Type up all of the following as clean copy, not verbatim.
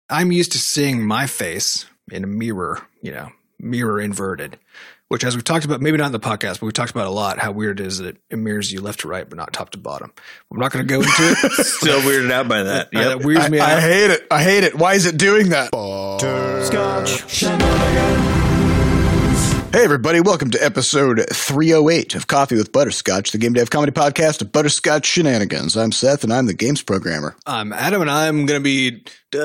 I'm used to seeing my face in a mirror, mirror inverted, which, as we've talked about, maybe not in the podcast, but we've talked about a lot, how weird it is that it mirrors you left to right, but not top to bottom. I'm not going to go into it. Still weirded out by that. Yeah, that weirds me out. I hate it. I hate it. Why is it doing that? Hey, everybody. Welcome to episode 308 of Coffee with Butterscotch, the Game Dev Comedy Podcast of Butterscotch Shenanigans. I'm Seth, and I'm the games programmer. I'm Adam, and I'm going to be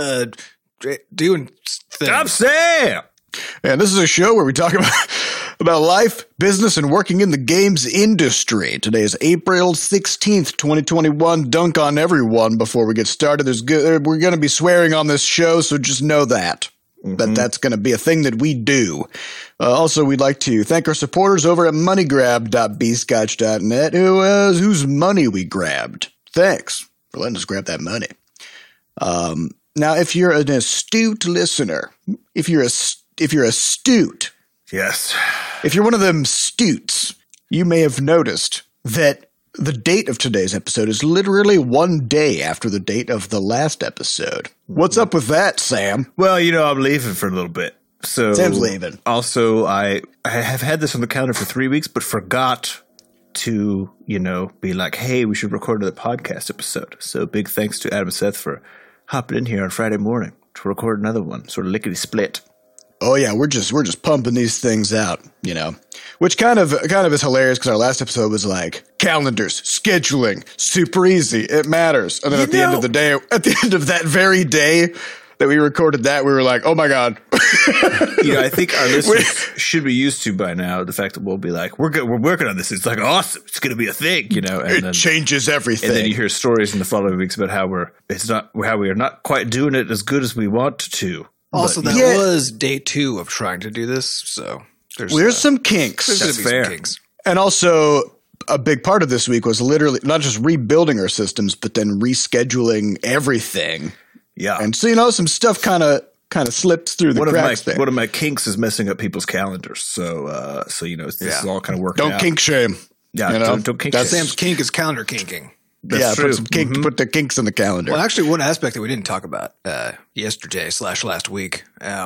doing things. I'm Sam! And this is a show where we talk about life, business, and working in the games industry. Today is April 16th, 2021. Dunk on everyone before we get started. We're going to be swearing on this show, so just know that. That's going to be a thing that we do. Also, we'd like to thank our supporters over at moneygrab.bscotch.net, whose money we grabbed. Thanks for letting us grab that money. Now, if you're an astute listener, if you're astute, yes, if you're one of them stutes, you may have noticed that the date of today's episode is literally one day after the date of the last episode. What's up with that, Sam? Well, I'm leaving for a little bit. So Sam's leaving. Also, I have had this on the calendar for 3 weeks, but forgot to, be like, hey, we should record another podcast episode. So big thanks to Adam and Seth for hopping in here on Friday morning to record another one, sort of lickety split. Oh yeah, we're just pumping these things out, which kind of is hilarious because our last episode was like calendars, scheduling, super easy, it matters, and then at the end of that very day that we recorded that, we were like, oh my god. I think our listeners should be used to by now the fact that we'll be like, we're working on this. It's like awesome. It's going to be a thing, and it changes everything. And then you hear stories in the following weeks about how we are not quite doing it as good as we want to. Also, that was day 2 of trying to do this, so there's some kinks. There's fair. Some kinks. And also, a big part of this week was literally not just rebuilding our systems, but then rescheduling everything. Yeah. And so, some stuff kind of slips through the cracks there. One of my kinks is messing up people's calendars. So this is all kind of working out. Don't kink shame. Yeah, don't kink shame. Sam's kink is calendar kinking. That's true. Put the kinks in the calendar. Well, actually, one aspect that we didn't talk about yesterday/last week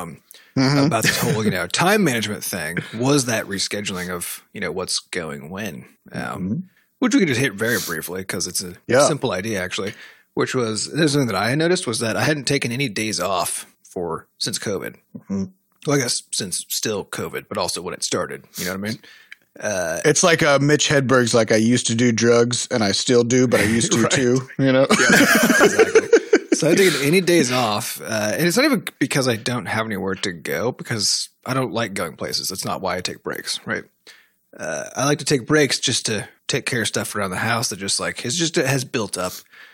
about this whole time management thing was that rescheduling of what's going when, which we could just hit very briefly because it's a simple idea actually. Which was there's something that I noticed was that I hadn't taken any days off since COVID. Well, I guess since still COVID, but also when it started. You know what I mean? It's like Mitch Hedberg's like, I used to do drugs and I still do, but I used to too, Yeah, exactly. So I didn't take any days off. And it's not even because I don't have anywhere to go, because I don't like going places. That's not why I take breaks, right? I like to take breaks just to take care of stuff around the house that just has built up.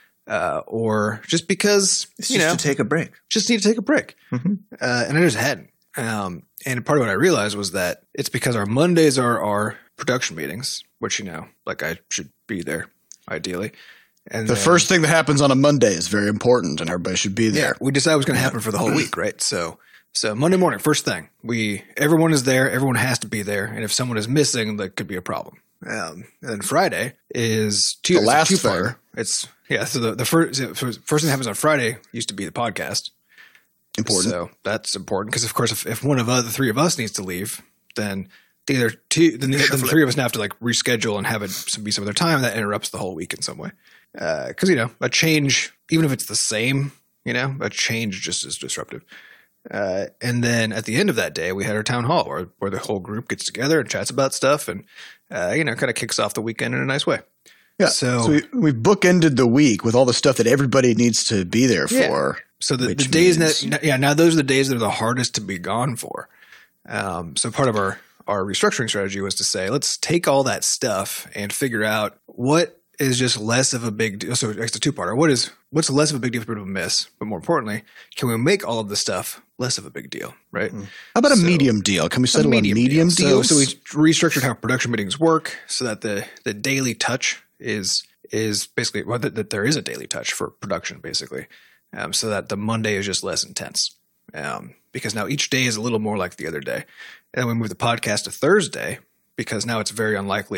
Or just because, it's just to take a break. Just need to take a break. And I just hadn't. And part of what I realized was that it's because our Mondays are our production meetings, which, I should be there ideally. And the first thing that happens on a Monday is very important and everybody should be there. Yeah, we decided it was going to happen for the whole week, right? So Monday morning, first thing, everyone is there. Everyone has to be there. And if someone is missing, that could be a problem. And then Friday is the last thing. So the first thing that happens on Friday used to be the podcast. Important. So that's important because, of course, if one of the three of us needs to leave, then the three of us now have to reschedule and have it be some other time that interrupts the whole week in some way. Because a change, even if it's the same, a change just is disruptive. And then at the end of that day, we had our town hall where the whole group gets together and chats about stuff and kind of kicks off the weekend in a nice way. Yeah. So we've bookended the week with all the stuff that everybody needs to be there for. So the days now those are the days that are the hardest to be gone for. So part of our restructuring strategy was to say, let's take all that stuff and figure out what is just less of a big deal. So it's a two-parter. What's less of a big deal for people to miss? But more importantly, can we make all of the stuff less of a big deal, right? How about a medium deal? Can we settle on medium deals? So we restructured how production meetings work so that the daily touch is basically that there is a daily touch for production, basically, so that the Monday is just less intense. Because now each day is a little more like the other day. And then we move the podcast to Thursday because now it's very unlikely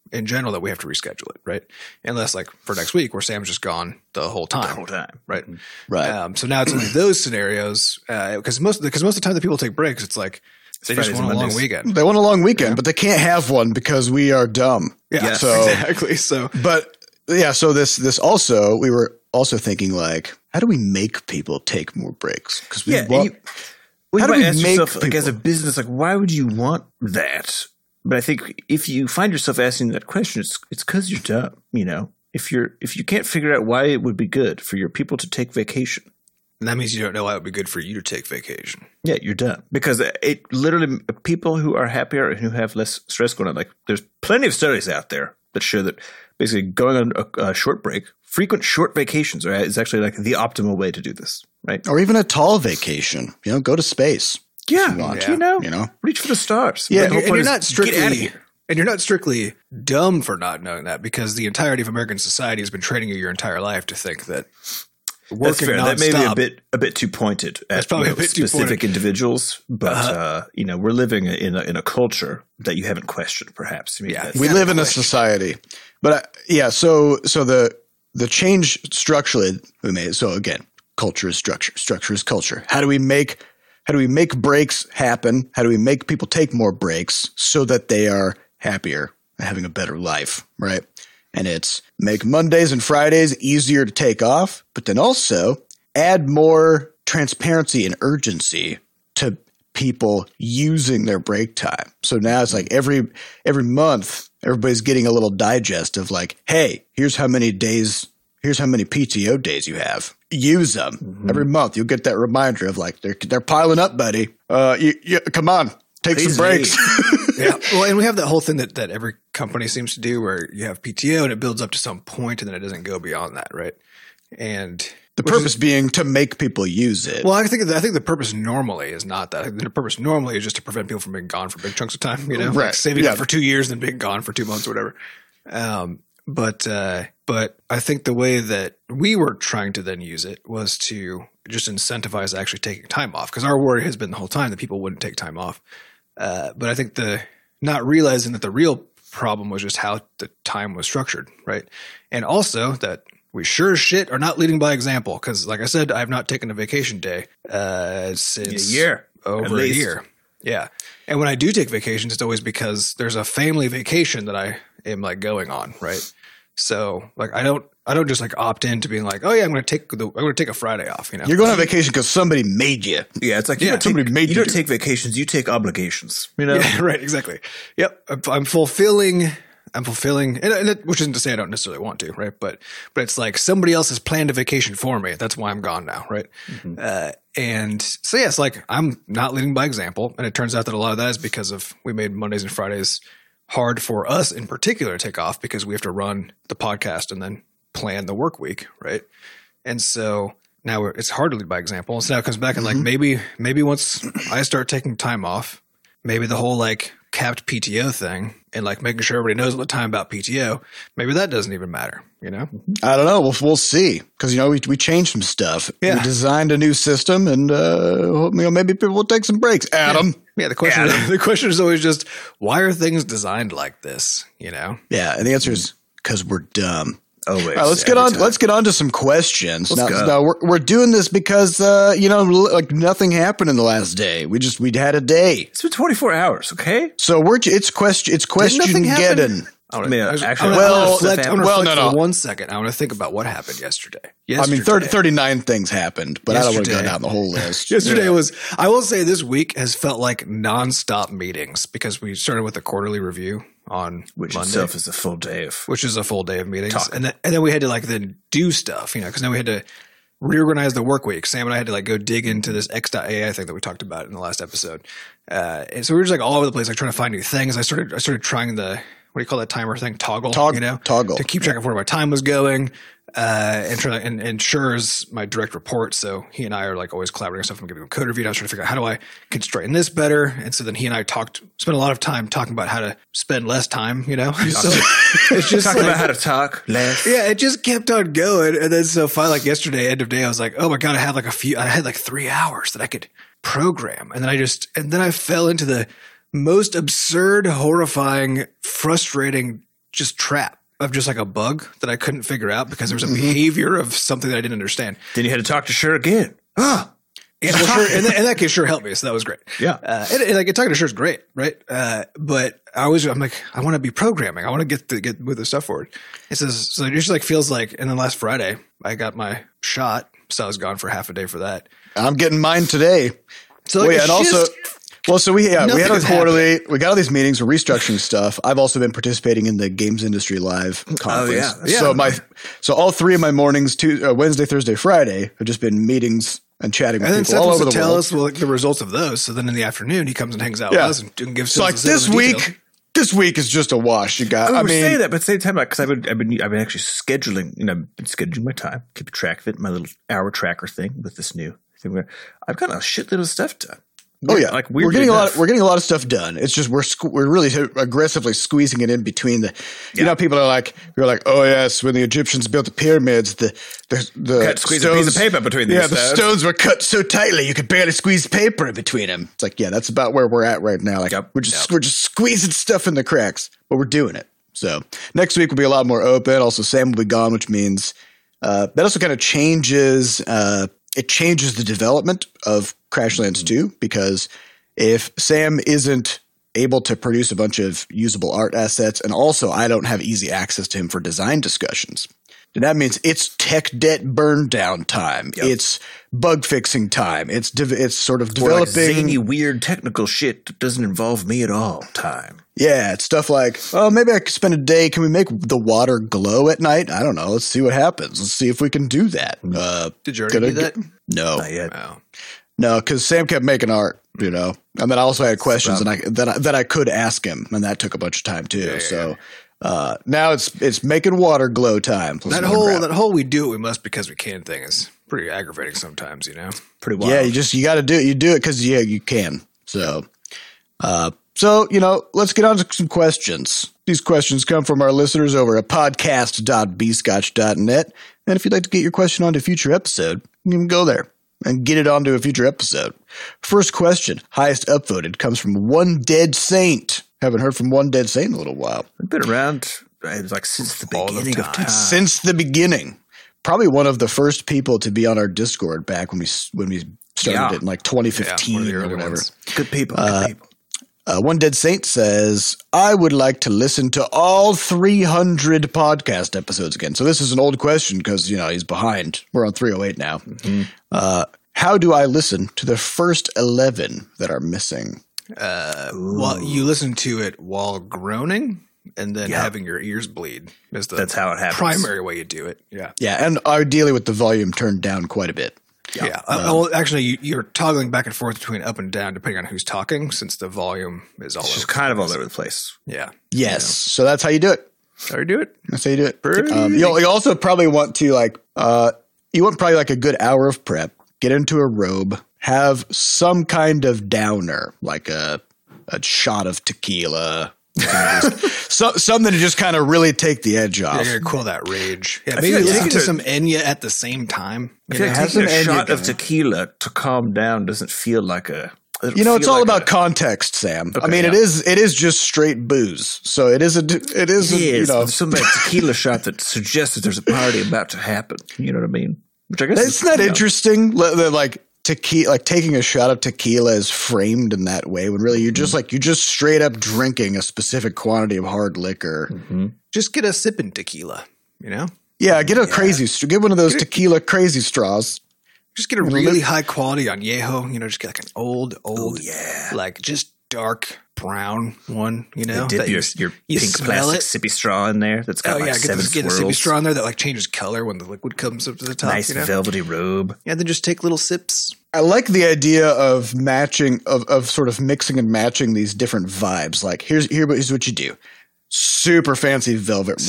in general that we have to reschedule it, right? Unless like for next week where Sam's just gone the whole time. Right. Right. So now it's only those scenarios because most of the time that people take breaks, it's like they just want a long weekend. They want a long weekend, but they can't have one because we are dumb. Yeah, so, exactly. So, but yeah, so this also, we were also thinking like, how do we make people take more breaks? Because you might ask yourself, like, as a business, like, why would you want that? But I think if you find yourself asking that question, it's because you're dumb. You know, if you can't figure out why it would be good for your people to take vacation, and that means you don't know why it would be good for you to take vacation. Yeah, you're dumb. Because it literally, people who are happier and who have less stress going on, like there's plenty of studies out there that show that basically going on a short break, frequent short vacations, right, is actually like the optimal way to do this, right? Or even a tall vacation. You know, go to space. Yeah, you know, reach for the stars. Yeah, and you're not strictly get out of here. And you're not strictly dumb for not knowing that, because the entirety of American society has been training you your entire life to think that working nonstop. That may be a bit too pointed at probably a bit specific individuals, but you know, we're living in a culture that you haven't questioned, perhaps. I mean, we live in a society, but so the change structurally we made. So again, culture is structure, structure is culture. How do we make breaks happen? How do we make people take more breaks so that they are happier and having a better life, right? And it's make Mondays and Fridays easier to take off, but then also add more transparency and urgency to people using their break time. So now it's like every month, everybody's getting a little digest of like, hey, here's how many PTO days you have. Use them. Mm-hmm. Every month you'll get that reminder of like, they're piling up, buddy. Come on, take some breaks. Yeah. Well, and we have that whole thing that every company seems to do where you have PTO and it builds up to some point and then it doesn't go beyond that, right? And the purpose being to make people use it. Well, I think the purpose normally is not that. The purpose normally is just to prevent people from being gone for big chunks of time, you know, right. Like saving it for 2 years and then being gone for 2 months or whatever. But I think the way that we were trying to then use it was to just incentivize actually taking time off, because our worry has been the whole time that people wouldn't take time off. But I think not realizing that the real problem was just how the time was structured, right? And also that we sure as shit are not leading by example, because like I said, I have not taken a vacation day since over a year. Yeah. And when I do take vacations, it's always because there's a family vacation that I am like going on, right? So like I don't just like opt into being like, oh yeah, I'm going to take a Friday off. You know, you're going on vacation because somebody made you. Yeah, it's like somebody made you. You don't take vacations, you take obligations. You know, yeah, right, exactly. Yep, I'm fulfilling, which isn't to say I don't necessarily want to, right? But it's like somebody else has planned a vacation for me. That's why I'm gone now, right? Mm-hmm. And so yeah, it's like I'm not leading by example, and it turns out that a lot of that is because of we made Mondays and Fridays hard for us in particular to take off because we have to run the podcast and then plan the work week, right? And so now it's hard to lead by example. So now it comes back and like maybe once I start taking time off, maybe the whole like capped PTO thing and like making sure everybody knows all the time about PTO, maybe that doesn't even matter, you know? I don't know. We'll see. Because, you know, we changed some stuff. Yeah. We designed a new system and, maybe people will take some breaks. Adam. Yeah. The question is always just, why are things designed like this? You know? Yeah. And the answer is because we're dumb. Always. All right, let's get on to some questions. Now we're doing this because like nothing happened in the last day. We'd had a day. It's been 24 hours, okay? So it's question getting. I want to reflect for 1 second. I want to think about what happened yesterday. I mean, 39 things happened, but I don't want to go down the whole list. Yesterday was, I will say this week has felt like nonstop meetings because we started with a quarterly review on Which Monday. Itself is a full day of meetings. And then we had to then do stuff, because now we had to reorganize the work week. Sam and I had to go dig into this X.AI thing that we talked about in the last episode. And so we were just all over the place, trying to find new things. I started trying the, what do you call that timer thing? Toggle, Toggle. To keep track of where my time was going. And Scher's my direct report. So he and I are always collaborating on stuff. I'm giving him a code review. I was trying to figure out how do I constrain this better. And so then he and I spent a lot of time talking about how to spend less time, So it's just talking about how to talk less. Yeah. It just kept on going. And then so finally yesterday, end of day, I was like, oh my God, I had 3 hours that I could program. And then I fell into the most absurd, horrifying, frustrating just trap of just like a bug that I couldn't figure out because there was a behavior of something that I didn't understand. Then you had to talk to Sure again. Ah. And Sure, and that kid Sure helped me, so that was great. Yeah. And like talking to Sure is great, right? But I'm like, I want to be programming. I want to get with the stuff forward. It says, so it usually like feels like, and then last Friday I got my shot, so I was gone for half a day for that. I'm getting mine today. So like, and also, we had our quarterly. Happening. We got all these meetings. We're restructuring stuff. I've also been participating in the Games Industry Live conference. Oh yeah. So all three of my mornings, Wednesday, Thursday, Friday, have just been meetings and chatting with people all over the world. Tell us the results of those. So then in the afternoon, he comes and hangs out with us and gives. So like this week. This week is just a wash. You got. I mean, say that, but at the same time, because I've been actually scheduling. Been scheduling my time, keeping track of it. My little hour tracker thing with this new thing. Where I've got a shitload of stuff done. Oh yeah, like we're getting a lot of stuff done. It's just we're really aggressively squeezing it in between the. You know, people are like, oh yes, when the Egyptians built the pyramids, the squeeze a piece of paper between them. Yeah, the stones were cut so tightly you could barely squeeze paper in between them. It's like, yeah, that's about where we're at right now. Like we're just squeezing stuff in the cracks, but we're doing it. So next week will be a lot more open. Also, Sam will be gone, which means that also kind of changes. It changes the development of Crashlands 2 because if Sam isn't able to produce a bunch of usable art assets and also I don't have easy access to him for design discussions, then that means it's tech debt burn down time. Yep. It's bug fixing time. It's sort of developing like zany, weird technical shit that doesn't involve me at all time. Yeah, it's stuff like, oh, maybe I could spend a day. Can we make the water glow at night? I don't know. Let's see what happens. Let's see if we can do that. Did you already do that? No. Not yet. No, because Sam kept making art, and then I also had questions that I could ask him, and that took a bunch of time too. Now it's making water glow time. That whole we do what we must because we can thing is pretty aggravating sometimes, Pretty wild. Yeah, you got to do it. You do it because you can. So let's get on to some questions. These questions come from our listeners over at podcast.bscotch.net. And if you'd like to get your question onto a future episode, you can go there and get it onto a future episode. First question, highest upvoted, comes from One Dead Saint. Haven't heard from One Dead Saint in a little while. I've been around since the beginning of time. Since the beginning. Probably one of the first people to be on our Discord back when we started it in like 2015 or whatever. Good people. One Dead Saint says, I would like to listen to all 300 podcast episodes again. So this is an old question because, he's behind. We're on 308 now. Mm-hmm. How do I listen to the first 11 that are missing? Well, you listen to it while groaning and then having your ears bleed. That's how it happens. Primary way you do it. Yeah. Yeah. And ideally with the volume turned down quite a bit. Yeah. Well, actually, you're toggling back and forth between up and down depending on who's talking, since the volume is all. It's just kind of all over the place. Yeah. Yes. So that's how you do it. That's how you do it. That's how you do it. You also probably want to you want probably like a good hour of prep. Get into a robe. Have some kind of downer, like a shot of tequila. Something to just kind of really take the edge off. Yeah, cool that rage. Yeah, maybe listen to some Enya at the same time. Taking a shot of tequila to calm down doesn't feel like a. It's all about context, Sam. Okay, I mean, it is just straight booze. So it is some tequila shot that suggests that there's a party about to happen. You know what I mean? Which I guess it's not interesting. Like tequila, like taking a shot of tequila is framed in that way when really you're just straight up drinking a specific quantity of hard liquor. Mm-hmm. Just get a sipping tequila, Yeah, get get one of those tequila crazy straws. Just get a really high quality añejo, just get like an old, like just dark brown one, Dip your pink plastic sippy straw in there that's got get 7 swirls. Get a sippy straw in there that like changes color when the liquid comes up to the top. Nice velvety robe. Yeah, then just take little sips. I like the idea of matching, of sort of mixing and matching these different vibes. Like here's what you do. Super fancy velvet robe.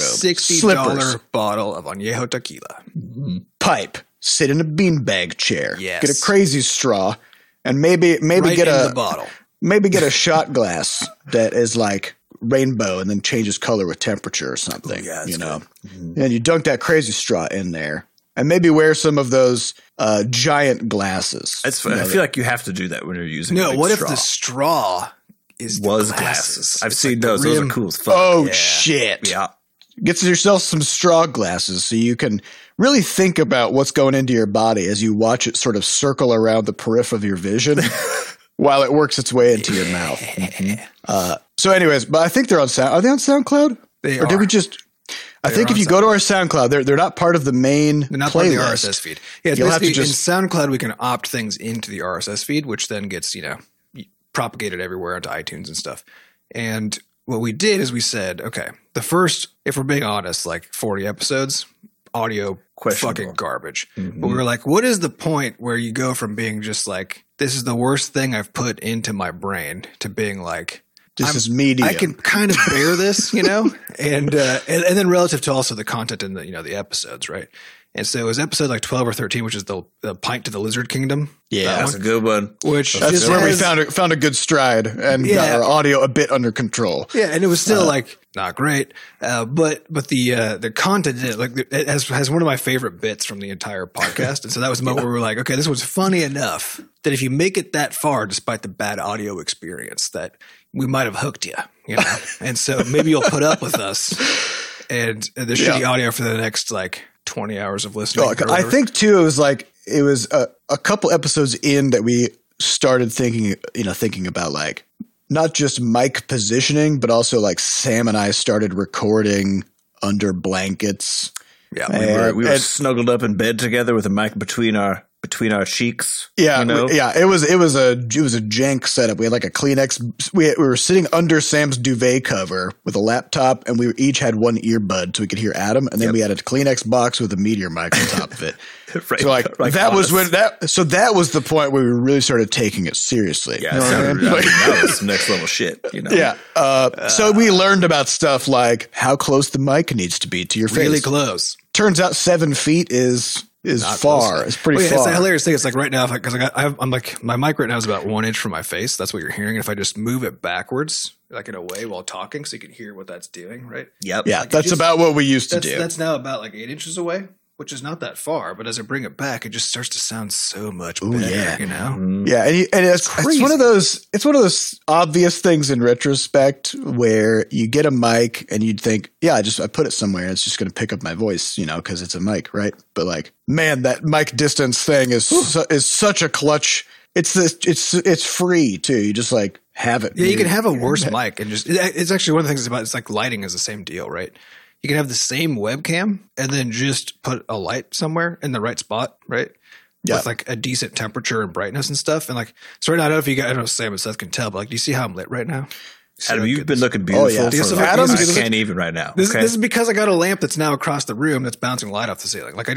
$60 bottle of añejo tequila. Mm-hmm. Pipe. Sit in a beanbag chair. Yes. Get a crazy straw, and maybe right get in the bottle. Maybe get a shot glass that is like rainbow and then changes color with temperature or something. Yeah, mm-hmm. And you dunk that crazy straw in there, and maybe wear some of those giant glasses. I feel like you have to do that when you're using. No, what straw. If the straw was glasses? I've seen those. Those are cool as fuck. Oh shit! Yeah. Get yourself some straw glasses so you can really think about what's going into your body as you watch it sort of circle around the periphery of your vision while it works its way into your mouth. So anyways, but I think they're on Sound. Are they on SoundCloud? They or did are. we just? I think if you go to our SoundCloud, they're not part of the main They're not playlist. part of the RSS feed. Yeah, it's You'll have to basically just- in SoundCloud we can opt things into the RSS feed, which then gets propagated everywhere onto iTunes and stuff. And what we did is we said, okay, the first, if we're being honest, like 40 episodes, audio Questionable. fucking garbage. But we were like, what is the point where you go from being just like, this is the worst thing I've put into my brain to being like, This is medium. I can kind of bear this, and then relative to also the content in the the episodes, right? And so it was episode like 12 or 13, which is the Pint to the Lizard Kingdom. Yeah, That's a good one. Which That's just where we has- found a good stride and got our audio a bit under control. Yeah, and it was still like not great, but the content in it, like it has one of my favorite bits from the entire podcast, and so that was the moment where we were like, okay, this was funny enough that if you make it that far, despite the bad audio experience, that we might have hooked you, and so maybe you'll put up with us and the shitty audio for the next like 20 hours of listening. Oh, or I whatever. think too, it was a couple episodes in that we started thinking about like not just mic positioning, but also like Sam and I started recording under blankets. Yeah, We were snuggled up in bed together with a mic between our cheeks. Yeah, you know? It was a jank setup. We had like a Kleenex. We were sitting under Sam's duvet cover with a laptop, and we each had one earbud so we could hear Adam. And then we had a Kleenex box with a Meteor mic on top of it. Right, So like right that on was us. when that was the point where we really started taking it seriously. Yeah, You know what I mean? that was some next level shit. Yeah. So we learned about stuff like how close the mic needs to be to your face. really close. Turns out 7 feet is Not far. close. It's pretty Well, yeah, far. It's a hilarious thing. It's like right now, because I'm like my mic right now is about 1 inch from my face. That's what you're hearing. And if I just move it backwards, like in a way while talking, so you can hear what that's doing, right? Yep. Yeah, Like, that's just- about what we used to do. That's now about like 8 inches away, which is not that far. But as I bring it back, it just starts to sound so much better. yeah. Mm-hmm. And it's one of those obvious things in retrospect where you get a mic and you'd think, yeah, I put it somewhere and it's just going to pick up my voice, because it's a mic, right? But like, man, that mic distance thing is such a clutch. It's free too. You just like have it. Yeah, you can have a worse mic and it's actually one of the things about it's like lighting is the same deal, right? You can have the same webcam and then just put a light somewhere in the right spot, right? Yeah. With like a decent temperature and brightness and stuff. And like, so right now, I don't know if you guys, I don't know if Sam and Seth can tell, but like, do you see how I'm lit right now? Adam, So you've good. been looking beautiful. yeah. Yes, for Adam's- I can't even right now. This okay? is because I got a lamp that's now across the room that's bouncing light off the ceiling. Like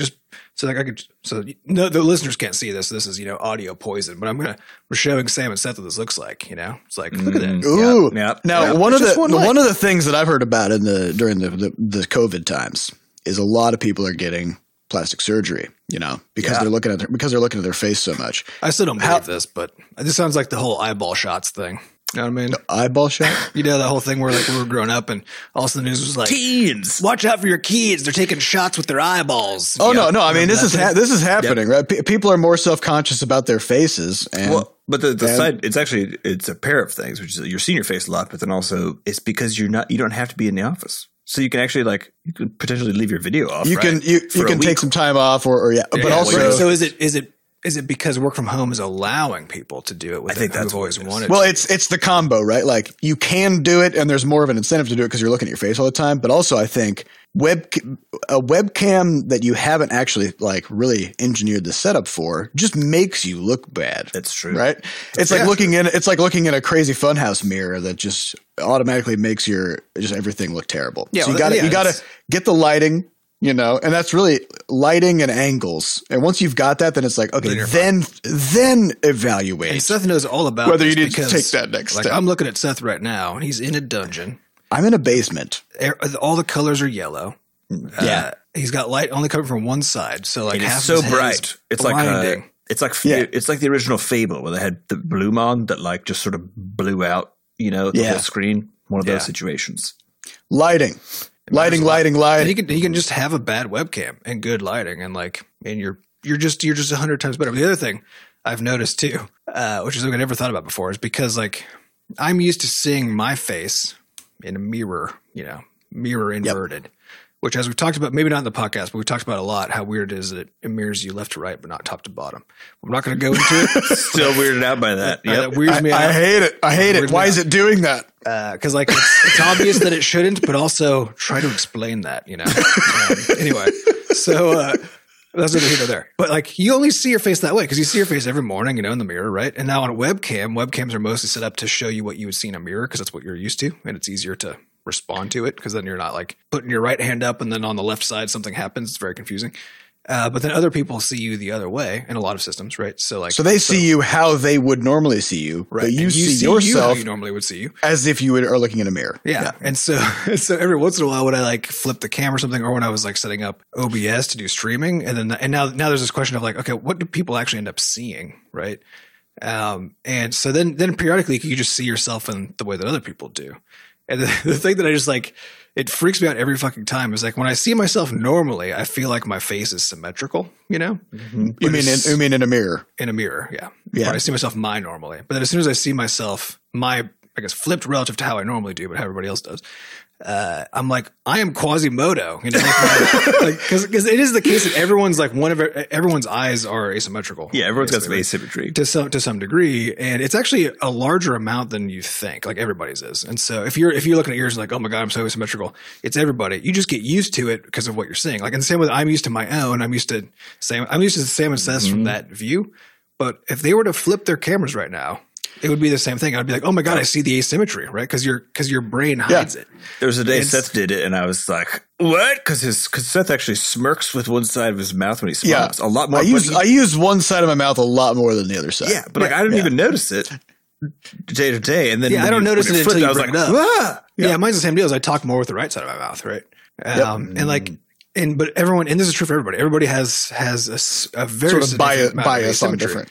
no, the listeners can't see this. This is, audio poison, but we're showing Sam and Seth what this looks like, It's like, look at that. Ooh. Yep. Now, Yep. one of It's just one light. one of the things that I've heard about during the COVID times is a lot of people are getting plastic surgery, because they're looking at their face so much. I still don't believe this, but this sounds like the whole eyeball shots thing. You know what I mean? Eyeball shot. That whole thing where like we were growing up and also the news was like, Teens. watch out for your kids. They're taking shots with their eyeballs. Oh no! I mean, this is That's it. this is happening, right? People are more self-conscious about their faces, and Well, but the side, it's a pair of things, which is you're seeing your face a lot, but then also it's because you don't have to be in the office. So you can actually you could potentially leave your video off. you can for a take week. some time off, but yeah, also, so is it because work from home is allowing people to do it? With I think who've that's what always it is. wanted. well, to. it's the combo, right? Like you can do it, and there's more of an incentive to do it because you're looking at your face all the time. But also, I think a webcam that you haven't actually really engineered the setup for just makes you look bad. That's true. Right? It's like looking in a crazy funhouse mirror that just automatically makes everything look terrible. Yeah, so you well, got yeah, to it's- get the lighting, and that's really lighting and angles. And once you've got that, then it's like, okay, then evaluate. And Seth knows all about Whether this you need to because, take that next step. I'm looking at Seth right now, and he's in a dungeon. I'm in a basement. All the colors are yellow. Yeah. He's got light only coming from one side, so like And half it's so his head is bright. It's blinding. it's like the original Fable where they had the bloom on that just sort of blew out, the whole screen. One of those situations. Lighting. And he can just have a bad webcam and good lighting, and you're just 100 times better. But the other thing I've noticed too, which is something I never thought about before, is because I'm used to seeing my face in a mirror, mirror inverted. which, as we've talked about, maybe not in the podcast, but we've talked about a lot, how weird it is that it mirrors you left to right, but not top to bottom. I'm not going to go into it. Still weirded out by that. Yeah, that weirds me out. I hate it. I hate it. Why is it doing that? Because like it's obvious that it shouldn't, but also try to explain that, you know. Anyway, so that's neither here nor there. But like you only see your face that way because you see your face every morning, you know, in the mirror, right? And now on a webcams are mostly set up to show you what you would see in a mirror because that's what you're used to, and it's easier to respond to it because then you're not like putting your right hand up and then on the left side something happens. It's very confusing. But then other people see you the other way in a lot of systems, right? So they see you how they would normally see you, right? But you see yourself how you normally would see you, as if you are looking in a mirror. Yeah. And so every once in a while, when I like flip the camera or something, or when I was like setting up OBS to do streaming, and now there's this question of like, okay, what do people actually end up seeing, right? And so then periodically you just see yourself in the way that other people do. And the thing that I just like, it freaks me out every fucking time is like when I see myself normally, I feel like my face is symmetrical, you know? Mm-hmm. You mean in a mirror? In a mirror, yeah. When I see myself normally. But then as soon as I see myself I guess flipped relative to how I normally do, but how everybody else does, I'm like, I am Quasimodo, you know, because it is the case that everyone's like everyone's eyes are asymmetrical. Yeah, everyone's got some asymmetry to some degree, and it's actually a larger amount than you think. Like everybody's is, and so if you're looking at yours like, oh my god, I'm so asymmetrical, it's everybody. You just get used to it because of what you're seeing. Like, and the same with I'm used to my own. I'm used to Sam and Seth's from that view. But if they were to flip their cameras right now, it would be the same thing. I'd be like, oh my god, I see the asymmetry, right? Because your brain hides it. There was a day Seth did it, and I was like, what? Because Seth actually smirks with one side of his mouth when he smiles. A lot more. I use one side of my mouth a lot more than the other side. Yeah, but like I didn't even notice it day to day, and then I don't notice it until you bring it up. Ah! Yeah, mine's the same deal. As I talk more with the right side of my mouth, right? And like. But everyone, and this is true for everybody. Everybody has a very sort of bias on different,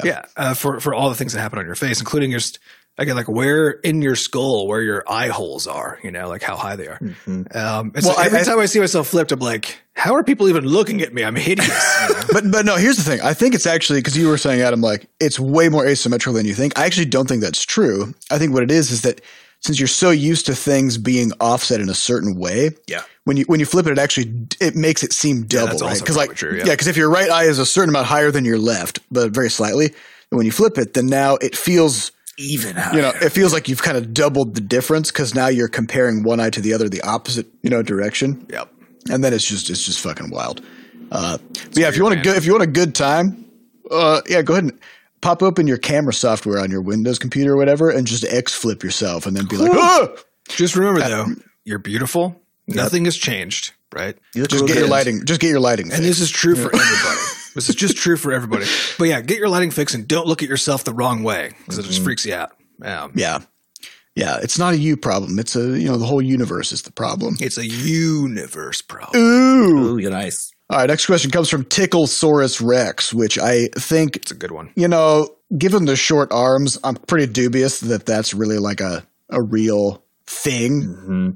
for all the things that happen on your face, including just again like where in your skull where your eye holes are, you know, like how high they are. Mm-hmm. So every time I see myself flipped, I'm like, how are people even looking at me? I'm hideous. You know? but no, here's the thing. I think it's actually because you were saying, Adam, like it's way more asymmetrical than you think. I actually don't think that's true. I think what it is that since you're so used to things being offset in a certain way, when you flip it, it makes it seem double, right? Because because if your right eye is a certain amount higher than your left, but very slightly, and when you flip it, then now it feels even higher. You know, it feels like you've kind of doubled the difference because now you're comparing one eye to the other, the opposite, direction. Yep. And then it's just fucking wild. But yeah, if you want a good time, go ahead and pop open your camera software on your Windows computer or whatever, and just X-flip yourself, and then be like, "Oh!" Just remember, though, you're beautiful. Nothing has changed, right? Just get your lighting. Just get your lighting. And this is true for everybody. This is just true for everybody. But yeah, get your lighting fixed and don't look at yourself the wrong way because it just freaks you out. Yeah. It's not a you problem. It's the whole universe is the problem. It's a universe problem. Ooh, you're nice. All right, next question comes from Ticklesaurus Rex, which I think it's a good one. Given the short arms, I'm pretty dubious that that's really like a real thing. Mm-hmm.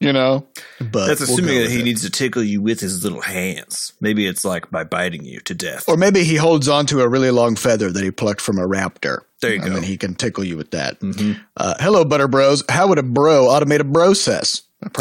But that's assuming that he needs to tickle you with his little hands. Maybe it's like by biting you to death. Or maybe he holds on to a really long feather that he plucked from a raptor. There you go. And then he can tickle you with that. Mm-hmm. Hello, Butter Bros. How would a bro automate a process?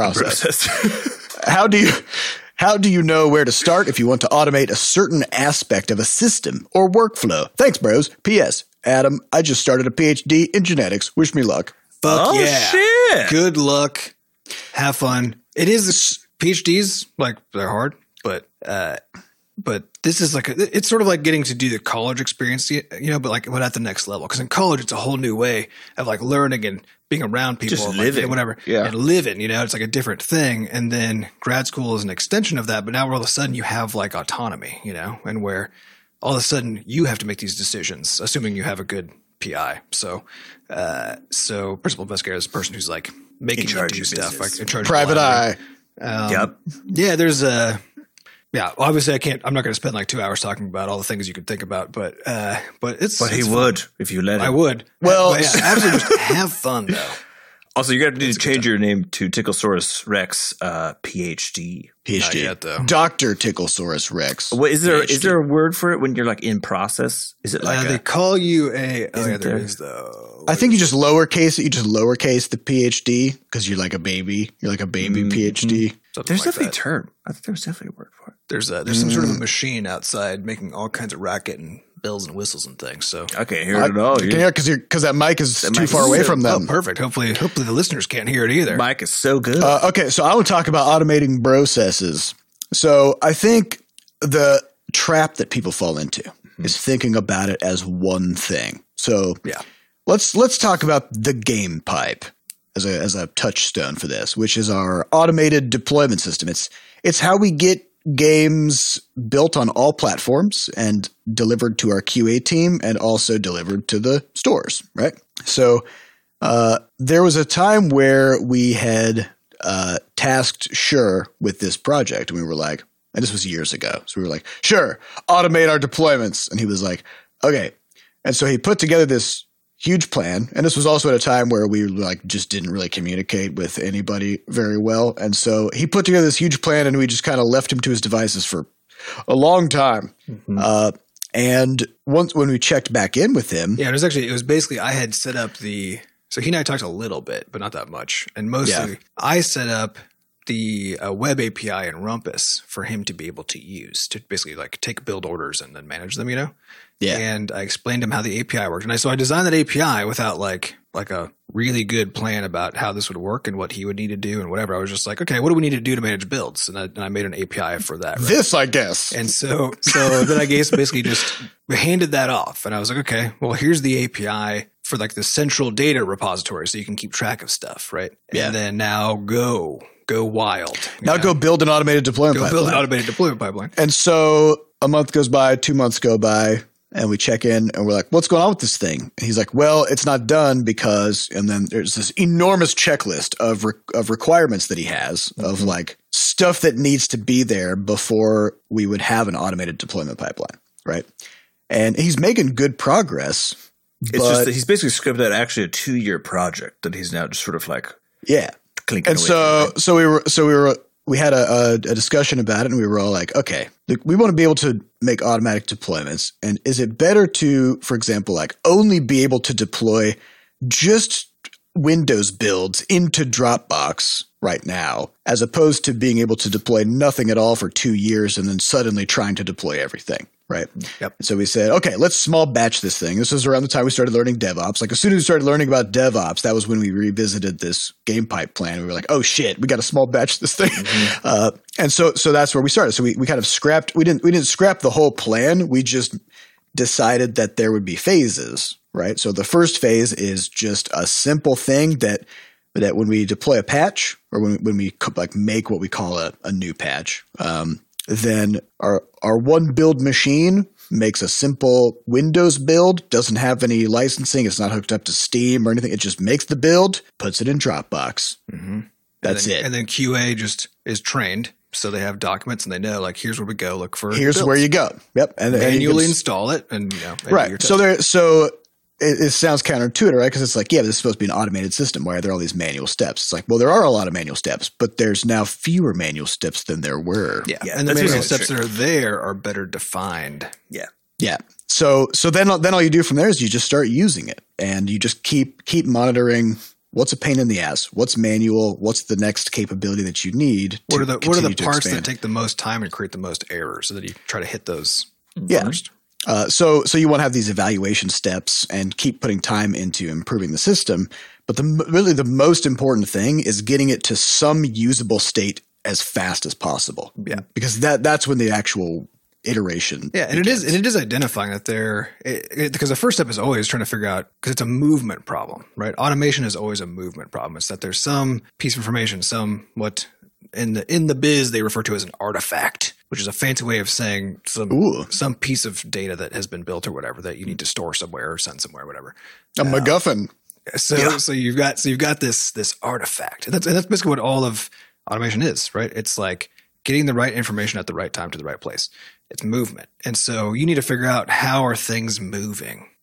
How do you know where to start if you want to automate a certain aspect of a system or workflow? Thanks, bros. P.S. Adam, I just started a PhD in genetics. Wish me luck. Fuck yeah. Shit. Good luck. Have fun. It is PhDs, like they're hard, but this is like it's sort of like getting to do the college experience, but at the next level. Because in college, it's a whole new way of like learning and being around people, just and living, whatever, and living. It's like a different thing. And then grad school is an extension of that. But now all of a sudden you have like autonomy, and where all of a sudden you have to make these decisions, assuming you have a good PI. So principal investigator is the person who's like making you do stuff, like in charge private eye. Yep. Yeah, there's obviously I'm not going to spend like 2 hours talking about all the things you could think about, but he would if you let him. I would. Well, absolutely just have fun though. Also, you're going to need to change your name to Ticklesaurus Rex, PhD. PhD. Not yet, though. Dr. Ticklesaurus Rex. What is there? Is there a word for it when you're like in process? Is it like they call you a? Oh, yeah, there there? is though. I think you just lowercase it. You just lowercase the PhD because you're like a baby. You're like a baby PhD. Something There's like definitely a that. term. I think there's definitely a word for it. There's some sort of a machine outside making all kinds of racket and bells and whistles and things. So I can't hear it at all. You can hear because that mic is too mic far is away so- from them. oh, perfect. Hopefully the listeners can't hear it either. Mike is so good. Okay, so I want to talk about automating processes. So I think the trap that people fall into is thinking about it as one thing. So Yeah. let's talk about the game pipe as a touchstone for this, which is our automated deployment system. It's how we get games built on all platforms and delivered to our QA team and also delivered to the stores, right? So there was a time where we had tasked Sure with this project, and we were like, and this was years ago. So we were like, sure, automate our deployments. And he was like, okay. And so he put together this huge plan. And this was also at a time where we like just didn't really communicate with anybody very well. And so he put together this huge plan, and we just kind of left him to his devices for a long time. And once when we checked back in with him, Yeah, it was basically I had set up so he and I talked a little bit, but not that much. And mostly I set up the web API in Rumpus for him to be able to use to basically like take build orders and then manage them, Yeah. And I explained to him how the API worked. And so I designed that API without like a really good plan about how this would work and what he would need to do and whatever. I was just like, okay, what do we need to do to manage builds? And I made an API for that. Right? this, I guess. And so then I guess basically just handed that off. And I was like, okay, well, here's the API for like the central data repository so you can keep track of stuff, right? Yeah. And then now go wild. Now go build an automated deployment pipeline. build an automated deployment pipeline. And so a month goes by, 2 months go by, and we check in and we're like, what's going on with this thing? And he's like, well, it's not done because, and then there's this enormous checklist of requirements that he has of like stuff that needs to be there before we would have an automated deployment pipeline. Right. And he's making good progress. It's just that he's basically scripted out actually a 2-year project that he's now just sort of like yeah. clinking And away so we had a discussion about it, and we were all like, okay, look, we want to be able to make automatic deployments. And is it better to, for example, like only be able to deploy just Windows builds into Dropbox right now, as opposed to being able to deploy nothing at all for 2 years and then suddenly trying to deploy everything? Right. Yep. And so we said, okay, let's small batch this thing. This was around the time we started learning DevOps. Like as soon as we started learning about DevOps, that was when we revisited this game pipe plan. We were like, oh shit, we got to small batch this thing. And so that's where we started. So we kind of scrapped, we didn't scrap the whole plan. We just decided that there would be phases, right? So the first phase is just a simple thing that when we deploy a patch or when we like make what we call a new patch, then our one build machine makes a simple Windows build, doesn't have any licensing. It's not hooked up to Steam or anything. It just makes the build, puts it in Dropbox. That's it. And then QA just is trained. So they have documents and they know like, here's where we go look for. Here's builds. where you go. Yep. And Manually install it and right. So it sounds counterintuitive, right? Because it's like, yeah, this is supposed to be an automated system. Why are there all these manual steps? It's like, well, there are a lot of manual steps, but there's now fewer manual steps than there were. Yeah. Yeah, And the that's manual really steps tricky. that are there are better defined. Yeah. Yeah. So then all you do from there is you just start using it, and you just keep monitoring what's a pain in the ass, what's manual, what's the next capability that you need. What are the parts expand. that take the most time and create the most errors so that you try to hit those Yeah. first? So you want to have these evaluation steps and keep putting time into improving the system. But really the most important thing is getting it to some usable state as fast as possible. Yeah. Because that's when the actual iteration. Yeah, and it is identifying that because the first step is always trying to figure out, because it's a movement problem, right? Automation is always a movement problem. It's that there's some piece of information, what in the biz they refer to as an artifact, which is a fancy way of saying some piece of data that has been built or whatever that you need to store somewhere or send somewhere or whatever. A MacGuffin. So you've got this artifact, and that's basically what all of automation is, right? It's like getting the right information at the right time to the right place. It's movement. And so you need to figure out, how are things moving?